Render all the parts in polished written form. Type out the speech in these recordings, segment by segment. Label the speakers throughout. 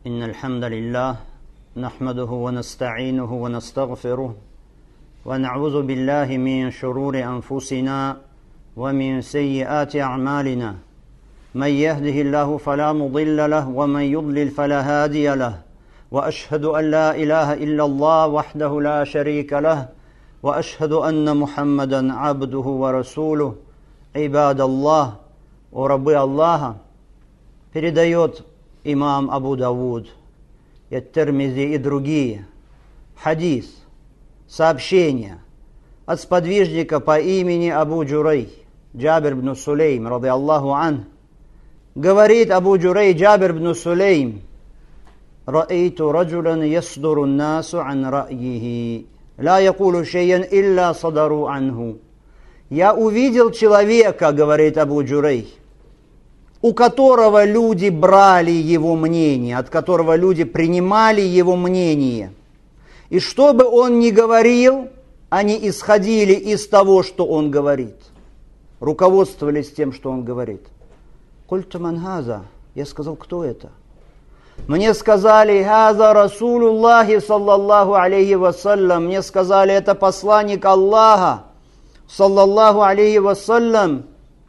Speaker 1: إن الحمد لله نحمده ونستعينه ونستغفره ونعوذ بالله من شرور أنفسنا ومن سيئات أعمالنا من يهده الله فلا مضل له ومن يضلل فلا هادي له وأشهد أن لا إله إلا الله وحده لا شريك له وأشهد أن محمدا عبده ورسوله عباد الله ورب الله. Передает имам Абу Давуд, Ат-Тирмизи и другие хадис, сообщение от сподвижника по имени Абу Джурей, Джабир ибн Сулейм, ради Аллаху ан. Говорит Абу Джурей, Джабир ибн Сулейм: «Ра'иту раджулян ясдуру насу ан ра'йихи, ла якулу шейян илля садару анху». Я увидел человека, говорит Абу Джурей, у которого люди брали его мнение, от которого люди принимали его мнение. И что бы он ни говорил, они исходили из того, что он говорит. Руководствовались тем, что он говорит. «Культу ман хаза?» Я сказал, кто это? Мне сказали: «Хаза Расулуллахи саллаллаху алейхи вассалям». Мне сказали, это посланник Аллаха, саллаллаху алейхи вассалям.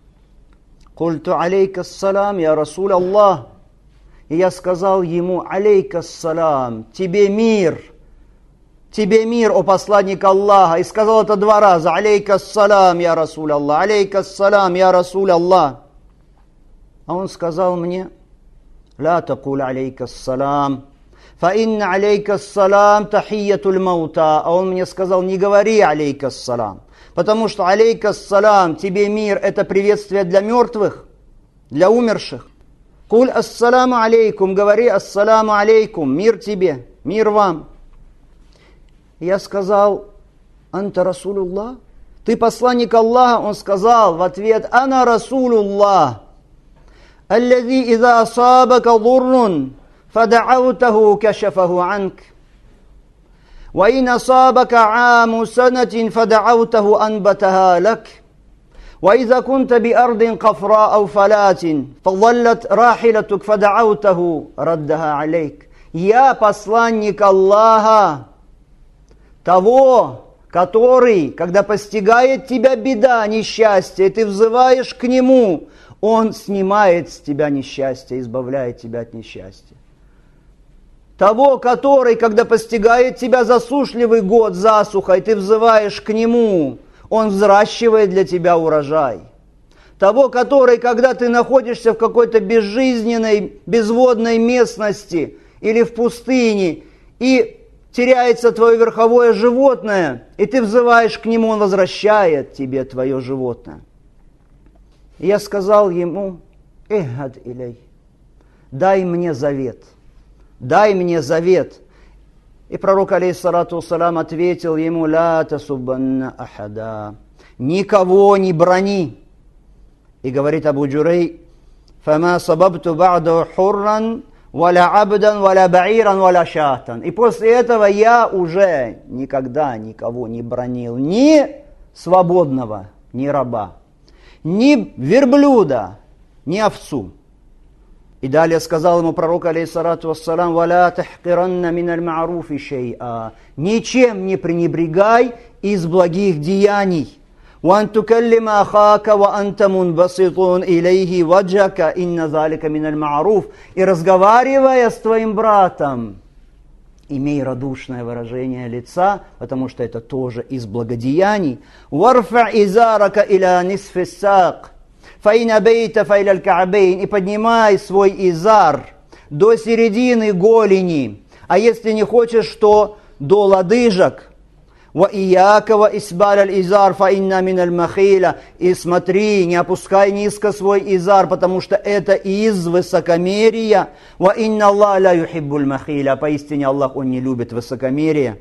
Speaker 1: «Культу алейка ассалам, я Расул Аллах». И я сказал ему: «Алейка ассалам, тебе мир, о посланник Аллаха». И сказал это 2 раза: «Алейка ассалам, я Расул Аллах, алейка ассалам, я Расул Аллах». А он сказал мне: «Ла такул алейка ассалам, фа инна алейка ассалам тахиятуль маута». А он мне сказал: не говори алейка ассалам, потому что алейка ассалам, тебе мир, это приветствие для мертвых, для умерших. Куль ассаламу алейкум, говори ассаламу алейкум, мир тебе, мир вам. Я сказал: анта Расулуллах, ты посланник Аллаха? Он сказал в ответ: ана Расулуллах, аллази иза асабака дуррун, фадa'аутаху кашафаху анк. وإن أصابك عام سنة فدعوته أنبتها لك وإذا كنت بأرض قفراء أو فلات فظلت راحلتك فدعوته ردها عليك. Я посланник Аллаха, того, который, когда постигает тебя беда, несчастье, и ты взываешь к Нему, Он снимает с тебя несчастье, избавляет тебя от несчастья. Того, который, когда постигает тебя засушливый год, засуха, и ты взываешь к Нему, Он взращивает для тебя урожай. Того, который, когда ты находишься в какой-то безжизненной, безводной местности или в пустыне, и теряется твое верховое животное, и ты взываешь к Нему, Он возвращает тебе твое животное. И я сказал ему: «Эхад илей, дай мне завет». Дай мне завет. И пророк, алейхиссалату вассалам, ответил ему: ля тасуббанна ахада, никого не брони. И говорит Абу Джурей: фама сабабту ба'ду хурран, валя абдан, валя ба'иран, валя шатан. И после этого я уже никогда никого не бронил, ни свободного, ни раба, ни верблюда, ни овцу. И далее сказал ему пророк, алейхиссалату вассалам: «Валя тахкиранна миналь ма'руфи шей'a». Ничем не пренебрегай из благих деяний. «Ван тукаллима ахака ва анта мунбаситун илейхи ваджака, инна залика миналь ма'руф». И разговаривая с твоим братом, имей радушное выражение лица, потому что это тоже из благодеяний. «Варфа изарака иля нисфи сак». И поднимай свой изар до середины голени, а если не хочешь, то до лодыжек. И смотри, не опускай низко свой изар, потому что это из высокомерия. Поистине Аллах, Он не любит высокомерие.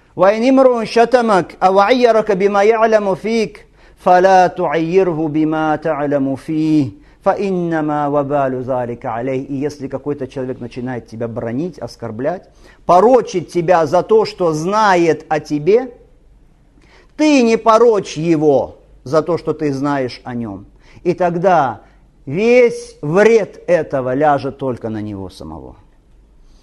Speaker 1: فلا تعيره بما تعلم فيه فإنما وبال ذلك عليه. И если какой-то человек начинает тебя бранить, оскорблять, порочить тебя за то, что знает о тебе, ты не порочь его за то, что ты знаешь о нем. И тогда весь вред этого ляжет только на него самого.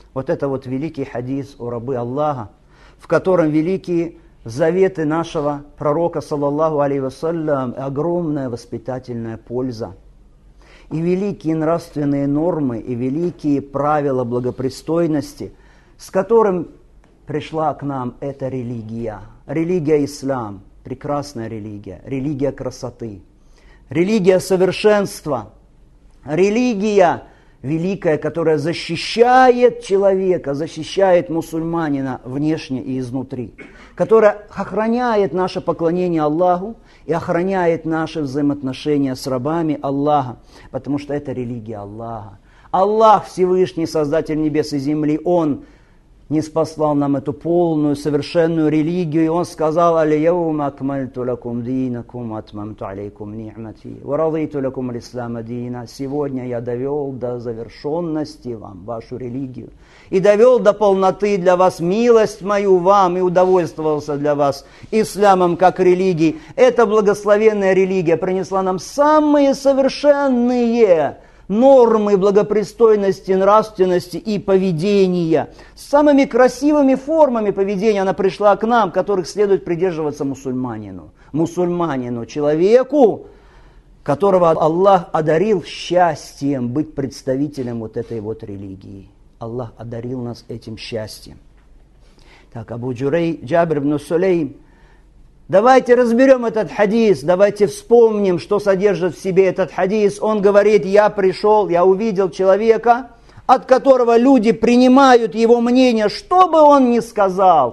Speaker 1: Вот это вот великий хадис о рабы Аллаха, в котором великие заветы нашего пророка, саллаллаху алейхи вассалям, огромная воспитательная польза. И великие нравственные нормы, и великие правила благопристойности, с которым пришла к нам эта религия. Религия ислам, прекрасная религия, религия красоты, религия совершенства, религия великая, которая защищает человека, защищает мусульманина внешне и изнутри, которая охраняет наше поклонение Аллаху и охраняет наши взаимоотношения с рабами Аллаха, потому что это религия Аллаха. Аллах Всевышний, Создатель небес и земли, Он не спаслал нам эту полную, совершенную религию, и Он сказал: «Аль-яума акмальту лакум динакум, атмамту алейкум ни'мати, ва радиту лакум аль-ислама дина». Сегодня я довел до завершенности вам вашу религию, и довел до полноты для вас милость мою вам, и удовольствовался для вас исламом как религией. Эта благословенная религия принесла нам самые совершенные нормы благопристойности, нравственности и поведения. С самыми красивыми формами поведения она пришла к нам, которых следует придерживаться мусульманину. Мусульманину, человеку, которого Аллах одарил счастьем быть представителем вот этой вот религии. Аллах одарил нас этим счастьем. Так, Абу Джабир ибн Сулейм. Давайте разберем этот хадис, давайте вспомним, что содержит в себе этот хадис. Он говорит: я пришел, я увидел человека, от которого люди принимают его мнение, что бы он ни сказал,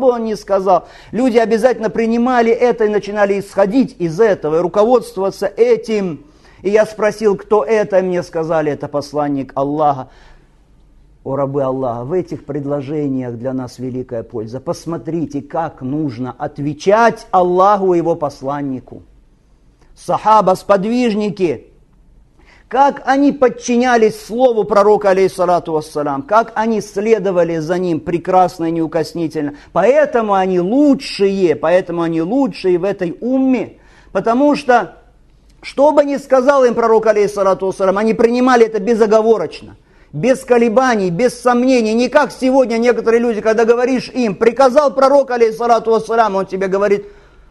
Speaker 1: Люди обязательно принимали это и начинали исходить из этого, и руководствоваться этим. И я спросил, кто это, и мне сказали: это посланник Аллаха. О рабы Аллаха, в этих предложениях для нас великая польза. Посмотрите, как нужно отвечать Аллаху и его посланнику. Сахаба, сподвижники, как они подчинялись слову пророка, алейхиссалату вассалам, как они следовали за ним прекрасно и неукоснительно. Поэтому они лучшие в этой умме, потому что, что бы ни сказал им пророк, алейхиссалату вассалам, они принимали это безоговорочно. Без колебаний, без сомнений. Не как сегодня некоторые люди, когда говоришь им: приказал пророк, алейхиссалату вассалам, он тебе говорит: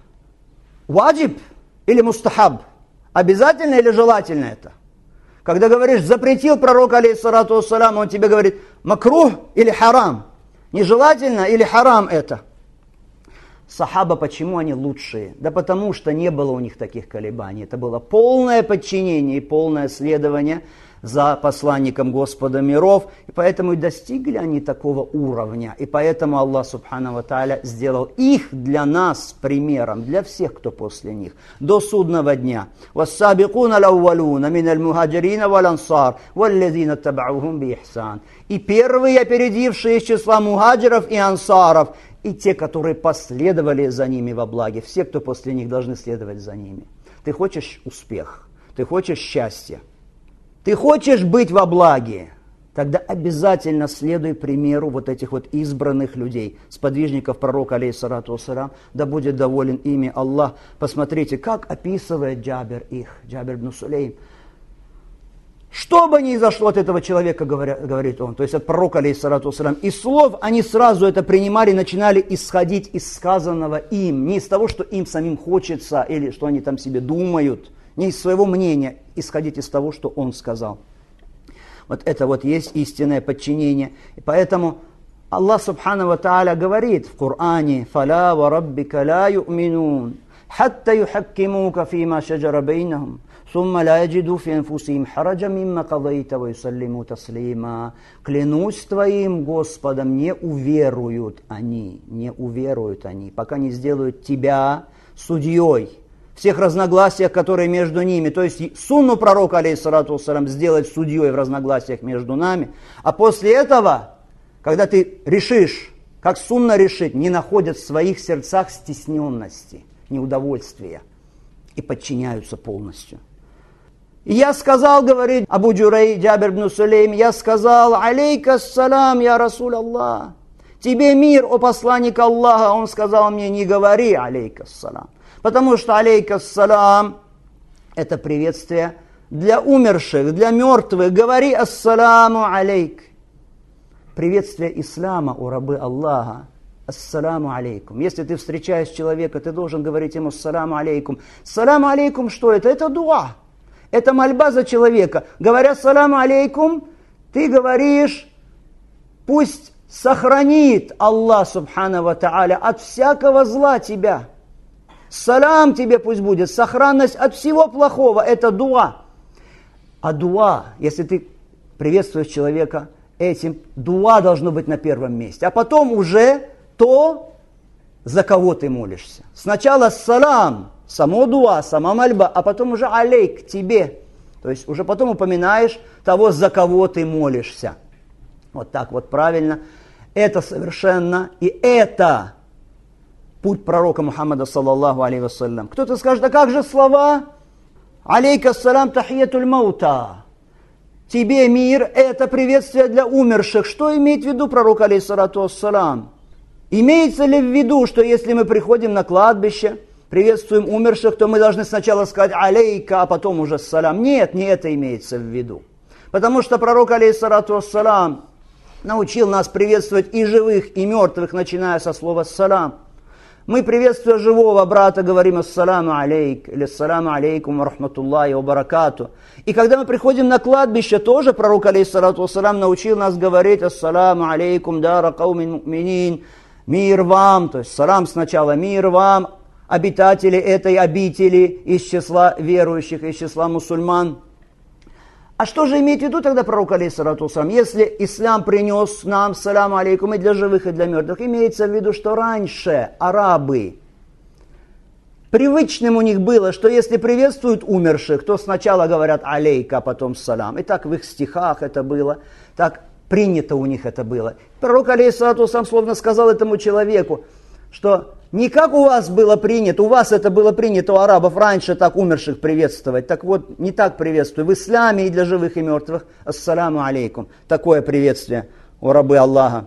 Speaker 1: ваджиб или мустахаб? Обязательно или желательно это? Когда говоришь: запретил пророк, алейхиссалату вассалам, он тебе говорит: макрух или харам? Нежелательно или харам это? Сахаба, почему они лучшие? Да потому что не было у них таких колебаний. Это было полное подчинение и полное следование за посланником Господа миров, и поэтому и достигли они такого уровня, и поэтому Аллах Субхану ва Тааля сделал их для нас примером, для всех, кто после них, до судного дня. «Вассабикуна лаувалуна миналь мухаджирина валь ансар, валлазина табаухум би ихсан». И первые, опередившие из числа мухаджиров и ансаров, и те, которые последовали за ними во благе, все, кто после них, должны следовать за ними. Ты хочешь успех, ты хочешь счастья, ты хочешь быть во благе, тогда обязательно следуй примеру вот этих вот избранных людей, сподвижников пророка, алейхиссалату вассалам, да будет доволен ими Аллах. Посмотрите, как описывает Джабир ибн Сулейм. Что бы ни зашло от этого человека, говорит он, то есть от пророка, алейхиссалату вассалам, из слов они сразу это принимали, начинали исходить из сказанного им, не из того, что им самим хочется или что они там себе думают, не из своего мнения, исходить из того, что он сказал. Вот это вот есть истинное подчинение. И поэтому Аллах Субхану ва Тааля говорит в Коране: «Фаля ва раббика ла ю'минун, хатта юхаккимука фима шаджара бейнахум, сумма ла яджиду фи анфусихим хараджа мимма кадайта ва юсаллиму таслима». Клянусь твоим Господом, не уверуют они, пока не сделают тебя судьей всех разногласиях, которые между ними. То есть сунну пророка, алейхиссалату вассалам, сделать судьей в разногласиях между нами. А после этого, когда ты решишь, как сунна решить, не находят в своих сердцах стесненности, неудовольствия и подчиняются полностью. И я сказал, говорит Абу Джабир ибн Сулейм, я сказал: алейка ассалам, я Расуль Аллах. Тебе мир, о посланник Аллаха. Он сказал мне: не говори алейка ассалам. Потому что алейкассалам – это приветствие для умерших, для мертвых. Говори ассаламу алейк.
Speaker 2: приветствие ислама у рабы Аллаха. Ассаламу алейкум. Если ты встречаешь человека, ты должен говорить ему ассаламу алейкум. Ассаламу алейкум, что это? Это дуа. Это мольба за человека. Говоря ассаламу алейкум, ты говоришь, пусть сохранит Аллах субхану ва тааля от всякого зла тебя. Салам тебе пусть будет, сохранность от всего плохого. Это дуа. А дуа, если ты приветствуешь человека этим, дуа должно быть на первом месте. А потом уже то, за кого ты молишься. Сначала салам, само дуа, сама мольба, а потом уже алейк, тебе. То есть уже потом упоминаешь того, за кого ты молишься. Вот так вот правильно. Это совершенно, и это путь пророка Мухаммада, саллаллаху алейхи вассалям. Кто-то скажет, а как же слова? Алейка ассалам тахиятуль маута. Тебе мир, это приветствие для умерших. Что имеет в виду пророк, алейхиссалату вассалам? Имеется ли в виду, что если мы приходим на кладбище, приветствуем умерших, то мы должны сначала сказать алейка, а потом уже салам? Нет, не это имеется в виду. Потому что пророк, алейхиссалату вассалам, научил нас приветствовать и живых, и мертвых, начиная со слова салам. Мы, приветствуя живого брата, говорим ассаламу алейк, или ассаламу алейкум ва рахматуллахи ва баракату. И когда мы приходим на кладбище, тоже пророк, алейхиссалату вассалам, научил нас говорить ассаламу алейкум дара каумин му'минин, мир вам, то есть салам сначала, мир вам, обитатели этой обители из числа верующих, из числа мусульман. А что же имеет в виду тогда пророк, алейхиссалату вассалам? Если ислам принес нам салам алейкум и для живых, и для мертвых, имеется в виду, что раньше арабы, привычным у них было, что если приветствуют умерших, то сначала говорят алейка, а потом салам. И так в их стихах это было, так принято у них это было. Пророк, алейхиссалату вассалам, словно сказал этому человеку, что не как у вас было принято, у вас это было принято, у арабов раньше так умерших приветствовать. Так вот, не так приветствую. В исламе и для живых, и мертвых. Ассаламу алейкум. Такое приветствие у рабы Аллаха.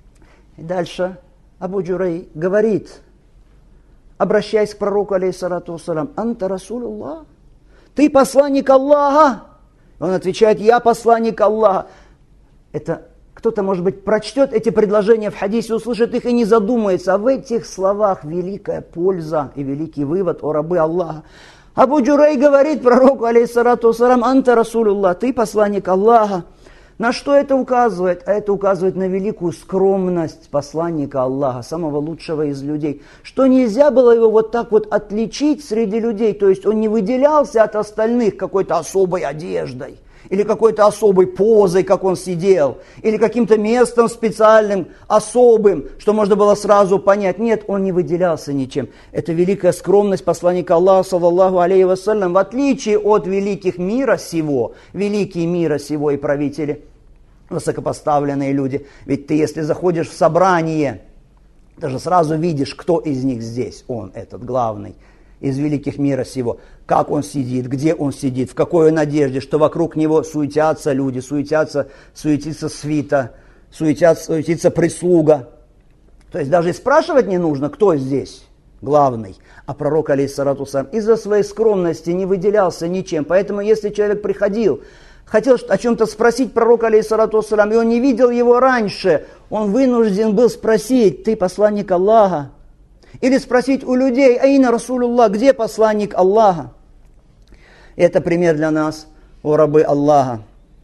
Speaker 2: И дальше Абу Джурей говорит, обращаясь к пророку, алейхиссалату вассалам, «Анта Расулуллах? Ты посланник Аллаха?» Он отвечает, «Я посланник Аллаха». Это кто-то, может быть, прочтет эти предложения в хадисе, услышит их и не задумается. А в этих словах великая польза и великий вывод о рабы Аллаха. Абу Джурей говорит пророку, алейхиссалату вассалам, «Анта Расулуллах, ты посланник Аллаха». На что это указывает? А это указывает на великую скромность посланника Аллаха, самого лучшего из людей. Что нельзя было его вот так вот отличить среди людей. То есть он не выделялся от остальных какой-то особой одеждой. Или какой-то особой позой, как он сидел, или каким-то местом специальным, особым, что можно было сразу понять. Нет, он не выделялся ничем. Это великая скромность посланника Аллаха, саллаллаху алейхи вассалям, в отличие от великих мира сего, великие мира сего и правители, высокопоставленные люди. Ведь ты, если заходишь в собрание, ты же сразу видишь, кто из них здесь, он, этот главный. Из великих мира сего, как он сидит, где он сидит, в какой он одежде, что вокруг него суетятся люди, суетится свита, суетится прислуга. То есть даже и спрашивать не нужно, кто здесь главный. А пророк, алейхиссалату вассалям, из-за своей скромности не выделялся ничем. Поэтому если человек приходил, хотел о чем-то спросить пророка, алейхиссалату вассалям, и он не видел его раньше, он вынужден был спросить, ты посланник Аллаха? Или спросить у людей, айна Расулуллах, где посланник Аллаха? Это пример для нас, о рабы Аллаха.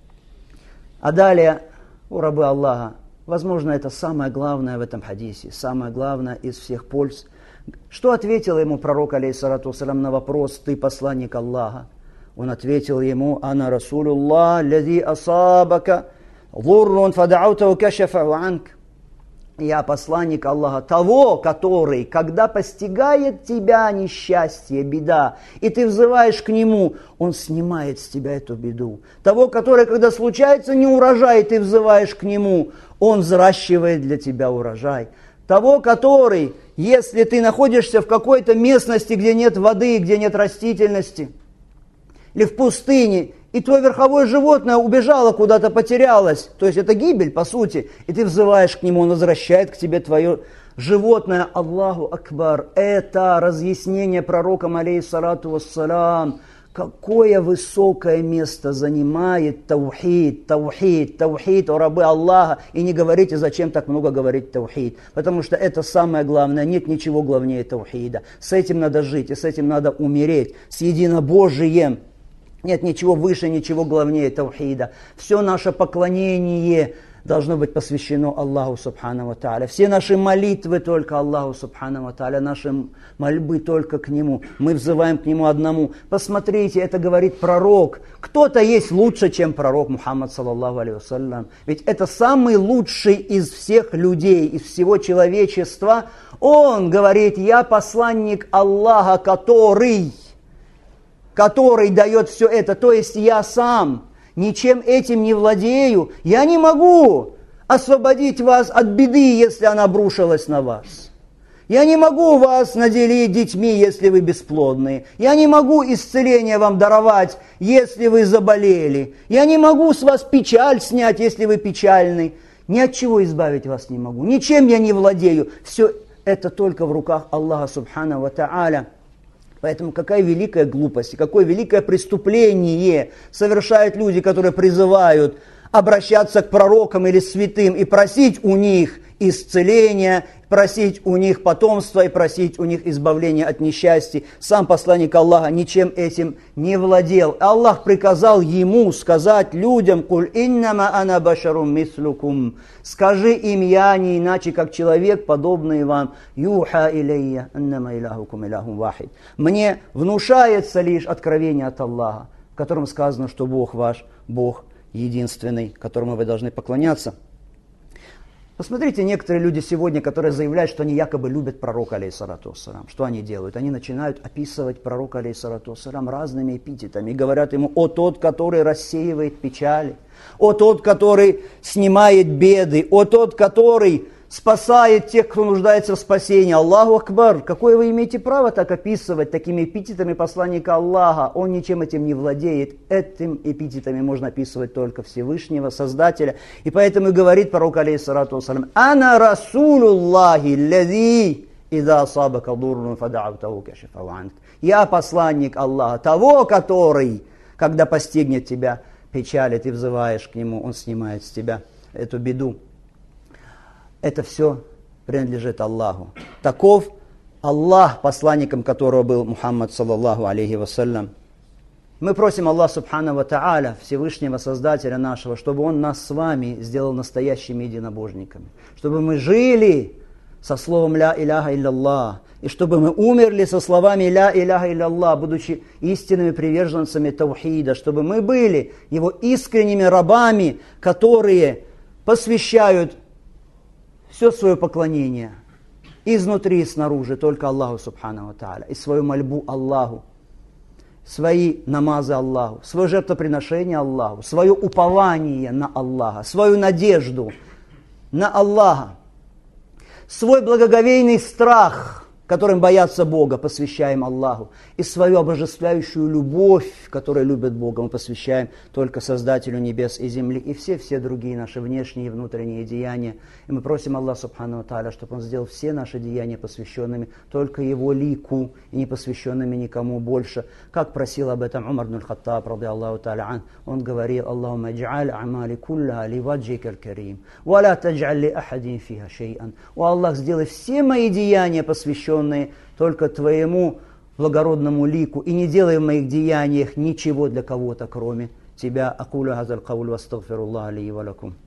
Speaker 2: А далее, о рабы Аллаха, возможно, это самое главное в этом хадисе, самое главное из всех польз. Что ответил ему пророк, алейхиссалату вассалям, на вопрос, ты посланник Аллаха? Он ответил ему, ана Расулуллах, лади асабака, зуррун фадаутау кашафау анк. Я посланник Аллаха, того, который, когда постигает тебя несчастье, беда, и ты взываешь к Нему, Он снимает с тебя эту беду. Того, который, когда случается неурожай, и ты взываешь к Нему, Он взращивает для тебя урожай. Того, который, если ты находишься в какой-то местности, где нет воды, где нет растительности, или в пустыне, и твое верховое животное убежало куда-то, потерялось. То есть это гибель, по сути. И ты взываешь к нему, он возвращает к тебе твое животное. Аллаху Акбар. Это разъяснение пророком, алейхиссалату вассалам, какое высокое место занимает таухид, таухид, таухид, о рабы Аллаха. И не говорите, зачем так много говорить таухид, потому что это самое главное, нет ничего главнее таухида. С этим надо жить, и с этим надо умереть, с единобожием. Нет ничего выше, ничего главнее таухида. Все наше поклонение должно быть посвящено Аллаху Субхану ва Тааля. Все наши молитвы только Аллаху Субхану ва Тааля, наши мольбы только к Нему. Мы взываем к Нему одному. Посмотрите, это говорит пророк. Кто-то есть лучше, чем пророк Мухаммад, саллаллаху алейхи вассалям. Ведь это самый лучший из всех людей, из всего человечества. Он говорит: я посланник Аллаха, который дает все это, то есть я сам. Ничем этим не владею. Я не могу освободить вас от беды, если она обрушилась на вас. Я не могу вас наделить детьми, если вы бесплодны. Я не могу исцеление вам даровать, если вы заболели. Я не могу с вас печаль снять, если вы печальны. Ни от чего избавить вас не могу. Ничем я не владею. Все это только в руках Аллаха Субхану ва Тааля. Поэтому какая великая глупость и какое великое преступление совершают люди, которые призывают обращаться к пророкам или святым и просить у них исцеления, просить у них потомства и просить у них избавления от несчастья. Сам посланник Аллаха ничем этим не владел. Аллах приказал ему сказать людям: «Куль иннама ана башарум мислукум». Скажи им: я не иначе, как человек, подобный вам. Юха илейя аннама илахукум илахум вахид. Мне внушается лишь откровение от Аллаха, в котором сказано, что Бог ваш, Бог единственный, которому вы должны поклоняться. Посмотрите, некоторые люди сегодня, которые заявляют, что они якобы любят пророка, алейхиссалату вассалям. Что они делают? Они начинают описывать пророка, алейхиссалату вассалям, разными эпитетами. И говорят ему: о тот, который рассеивает печали, о тот, который снимает беды, о тот, который спасает тех, кто нуждается в спасении. Аллаху Акбар! Какое вы имеете право так описывать такими эпитетами посланника Аллаха? Он ничем этим не владеет. Этим эпитетами можно описывать только Всевышнего, Создателя. И поэтому и говорит пророк, алейхиссалату вассалям: «Ана расулуллахи лази иза асабака дуррун фада'утаху кашифаху анк». Я посланник Аллаха, того, который, когда постигнет тебя печаль, и ты взываешь к нему, он снимает с тебя эту беду. Это все принадлежит Аллаху. Таков Аллах, посланником которого был Мухаммад, саллаллаху алейхи вассалям. Мы просим Аллаха Субхану ва Тааля, Всевышнего Создателя нашего, чтобы Он нас с вами сделал настоящими единобожниками. Чтобы мы жили со словом «Ля иляха илляллах», и чтобы мы умерли со словами «Ля иляха илляллах», будучи истинными приверженцами таухида, чтобы мы были Его искренними рабами, которые посвящают все свое поклонение изнутри и снаружи только Аллаху Субхану ва Тааля, и свою мольбу Аллаху, свои намазы Аллаху, свое жертвоприношение Аллаху, свое упование на Аллаха, свою надежду на Аллаха, свой благоговейный страх, которым боятся Бога, посвящаем Аллаху, и свою обожествляющую любовь, которая любит Бога, мы посвящаем только Создателю небес и земли, и все другие наши внешние и внутренние деяния. И мы просим Аллаха Субхану ва Тааля, чтобы Он сделал все наши деяния посвященными только Его лику, и не посвященными никому больше. Как просил об этом Умар ибн Хаттаб, ради Аллаху Тааля ан, он говорил: «Аллахумма джа'аль амали кулла ли ваджика аль-карим, ва ла тадж'аль ли ахадин фиха шей'ан». О Аллах, сделай все мои деяния посвященные только Твоему благородному лику, и не делай в моих деяниях ничего для кого-то, кроме Тебя. Акулю хазаль кауль ва астагфируллаха ли ва лакум.